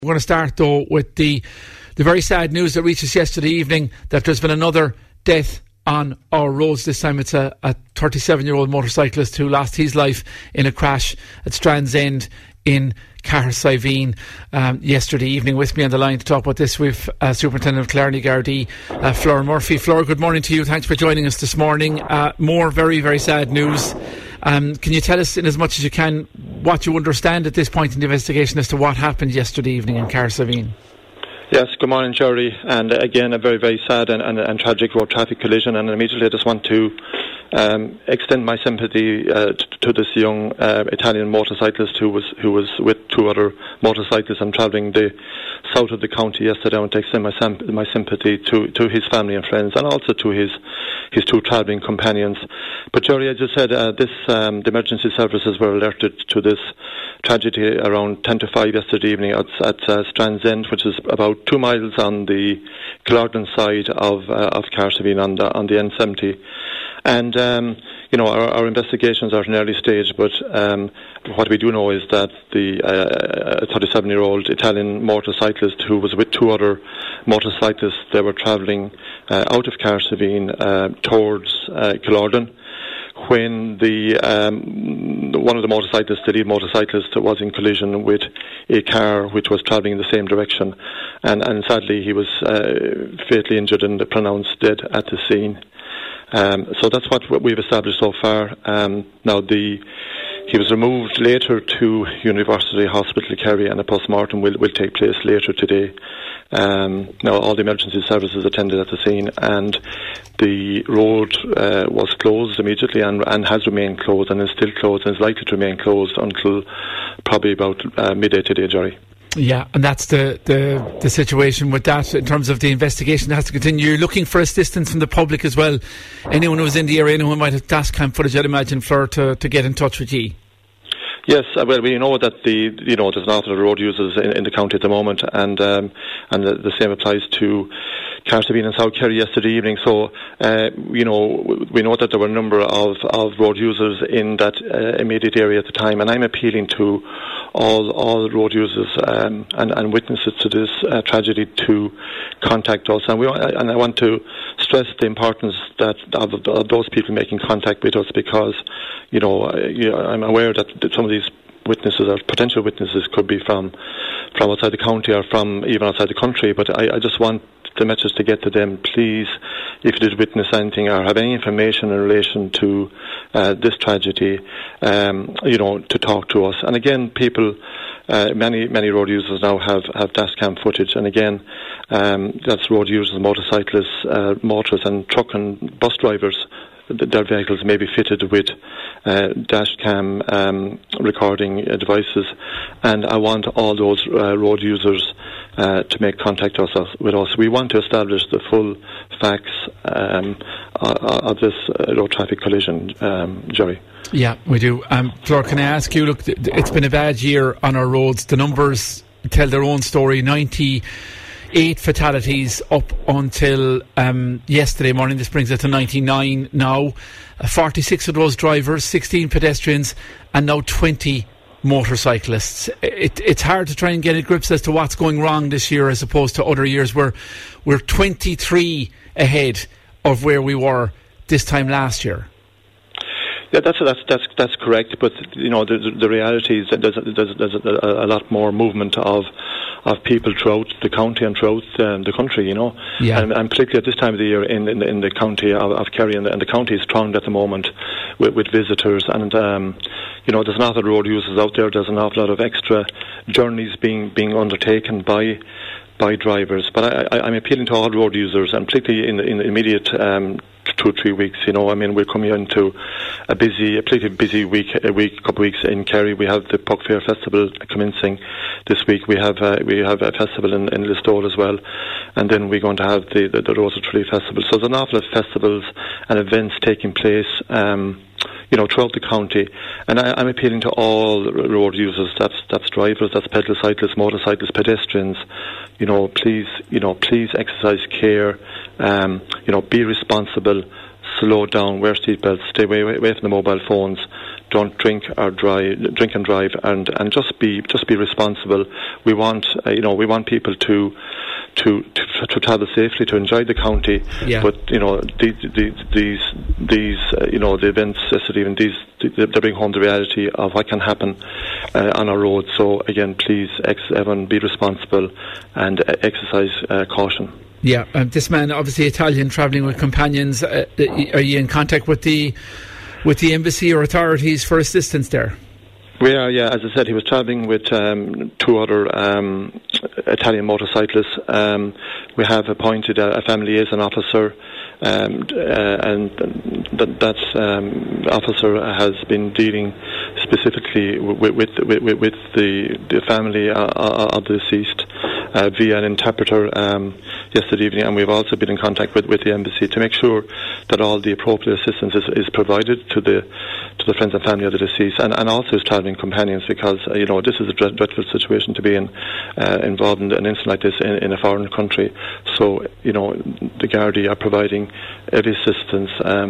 We're going to start though with the very sad news that reached us yesterday evening that there's been another death on our roads. This time it's a 37-year-old motorcyclist who lost his life in a crash at Strands End in Cahersiveen yesterday evening. With me on the line to talk about this with Superintendent of Killarney Gardaí, Flora Murphy. Flora, good morning to you. Thanks for joining us this morning. More very, very sad news. Can you tell us in as much as you can what you understand at this point in the investigation as to what happened yesterday evening in Cahersiveen? Yes, good morning, Jerry. And again, a very, very sad and tragic road traffic collision. And immediately I just want to extend my sympathy to this young Italian motorcyclist who was with two other motorcyclists and travelling the south of the county yesterday. I want to extend my sympathy to his family and friends, and also to his two travelling companions. But Jerry, as you said, the emergency services were alerted to this tragedy around 10 to 5 yesterday evening at Strands End, which is about 2 miles on the Killarden side of Cahersiveen on the N70. And our investigations are at an early stage, but what we do know is that the 37-year-old Italian motorcyclist who was with two other motorcyclists, they were travelling out of Cahersiveen towards Killarden, when one of the motorcyclists, the lead motorcyclist, was in collision with a car which was travelling in the same direction, and sadly he was fatally injured and pronounced dead at the scene. So that's what we've established so far. Now he was removed later to University Hospital Kerry, and a post-mortem will take place later today. Now all the emergency services attended at the scene, and the road was closed immediately and has remained closed, and is still closed, and is likely to remain closed until probably about midday today, Jerry. Yeah, and that's the situation with that in terms of the investigation that has to continue. You're looking for assistance from the public as well. Anyone who's in the area, anyone who might have dash cam footage, I'd imagine, Fleur, to get in touch with you. Yes, well, we know that there's an awful lot of road users in the county at the moment, and the same applies to Cahersiveen and South Kerry yesterday evening. So, we know that there were a number of road users in that immediate area at the time, and I'm appealing to all road users and witnesses to this tragedy to contact us. And I want to stress the importance of those people making contact with us, because I'm aware that some of these witnesses or potential witnesses could be from outside the county or from even outside the country, but I just want the message to get to them. Please, if you did witness anything or have any information in relation to this tragedy, to talk to us. And again, people, many road users now have dash cam footage, and again, that's road users, motorcyclists, motorists and truck and bus drivers. Their vehicles may be fitted with dash cam recording devices, and I want all those road users to make contact with us. We want to establish the full facts of this road traffic collision, Jerry. Yeah, we do. Fleur, can I ask you, look, it's been a bad year on our roads. The numbers tell their own story. 98 fatalities up until yesterday morning. This brings it to 99 now. 46 of those drivers, 16 pedestrians, and now 20 motorcyclists. It's hard to try and get a grip as to what's going wrong this year as opposed to other years. We're 23 ahead of where we were this time last year. Yeah, that's correct. But the reality is that there's a lot more movement of people throughout the county and throughout the country. Yeah. And particularly at this time of the year in the county of Kerry, and the county is thronged at the moment with visitors, and there's an awful lot of road users out there. There's an awful lot of extra journeys being undertaken by drivers. But I'm appealing to all road users, and particularly in the immediate 2 or 3 weeks. We're coming into a particularly busy couple of weeks in Kerry. We have the Puck Fair Festival commencing this week. We have a festival in Listowel as well, and then we're going to have the Rose of Tralee Festival. So there's an awful lot of festivals and events taking place throughout the county, and I'm appealing to all road users. That's drivers, that's pedal cyclists, motorcyclists, pedestrians. Please exercise care. Be responsible. slow down, wear seatbelts, stay away from the mobile phones, don't drink and drive, and just be responsible. We want people to travel safely, to enjoy the county. Yeah. But these the events yesterday, even they bring home the reality of what can happen on our roads. So again, please, everyone, be responsible and exercise caution. Yeah, this man, obviously Italian, travelling with companions. Are you in contact with the embassy or authorities for assistance there? We are, yeah. As I said, he was travelling with two other Italian motorcyclists. We have appointed a family liaison officer, and that officer has been dealing specifically with the family of the deceased via an interpreter yesterday evening, and we've also been in contact with the embassy to make sure that all the appropriate assistance is provided to the friends and family of the deceased, and also his travelling companions, because this is a dreadful situation to be involved in an incident like this in a foreign country. So the Gardaí are providing every assistance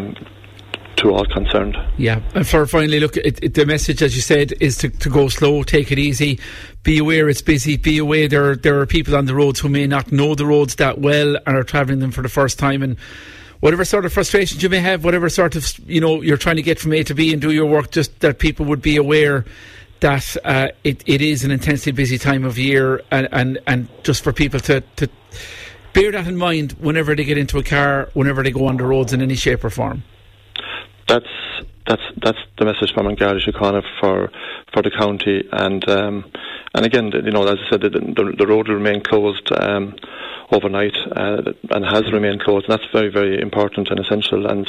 to all concerned. Yeah, and finally, look, the message, as you said, is to go slow, take it easy, be aware it's busy, be aware there are people on the roads who may not know the roads that well and are travelling them for the first time, and whatever sort of frustrations you may have, whatever sort of you're trying to get from A to B and do your work, just that people would be aware that it is an intensely busy time of year, and just for people to bear that in mind whenever they get into a car, whenever they go on the roads in any shape or form. That's the message from Garda Síochána for the county, and again, as I said, the road will remain closed overnight and has remained closed, and that's very, very important and essential. And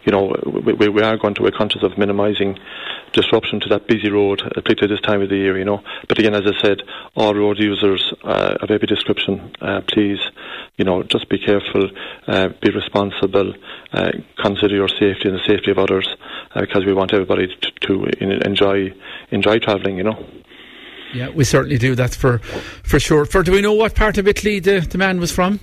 we are going to be conscious of minimising disruption to that busy road, particularly this time of the year. But again, as I said, all road users of every description, please, just be careful, be responsible, consider your safety and the safety of others, because we want everybody to enjoy travelling. Yeah, we certainly do. That's for sure. Do we know what part of Italy the man was from?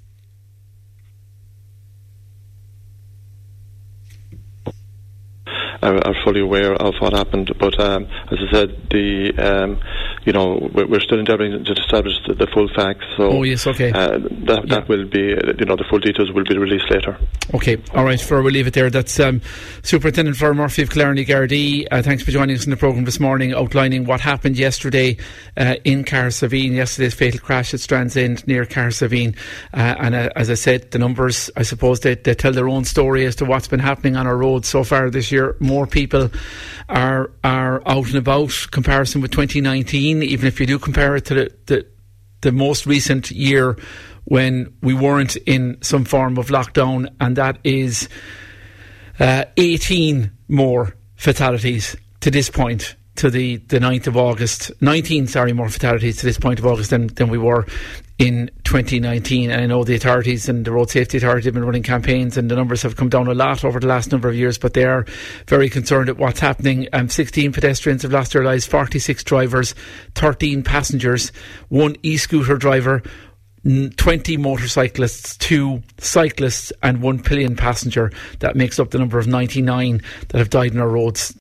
Are fully aware of what happened, but as I said, we're still endeavouring to establish the full facts. So, oh yes, okay. That will be, the full details will be released later. Okay, all right. We'll leave it there. That's Superintendent Flora Murphy of Killarney Gardaí. Thanks for joining us in the programme this morning, outlining what happened yesterday in Cahersiveen. Yesterday's fatal crash at Strands End near Cahersiveen, and as I said, the numbers, I suppose, they tell their own story as to what's been happening on our roads so far this year. More people are out and about, comparison with 2019, even if you do compare it to the most recent year when we weren't in some form of lockdown, and that is 18 more fatalities to this point, to the 9th of August. 19 more fatalities to this point of August than we were in 2019. And I know the authorities and the Road Safety Authority have been running campaigns, and the numbers have come down a lot over the last number of years, but they are very concerned at what's happening. 16 pedestrians have lost their lives, 46 drivers, 13 passengers, 1 e-scooter driver, 20 motorcyclists, 2 cyclists and 1 pillion passenger. That makes up the number of 99 that have died on our roads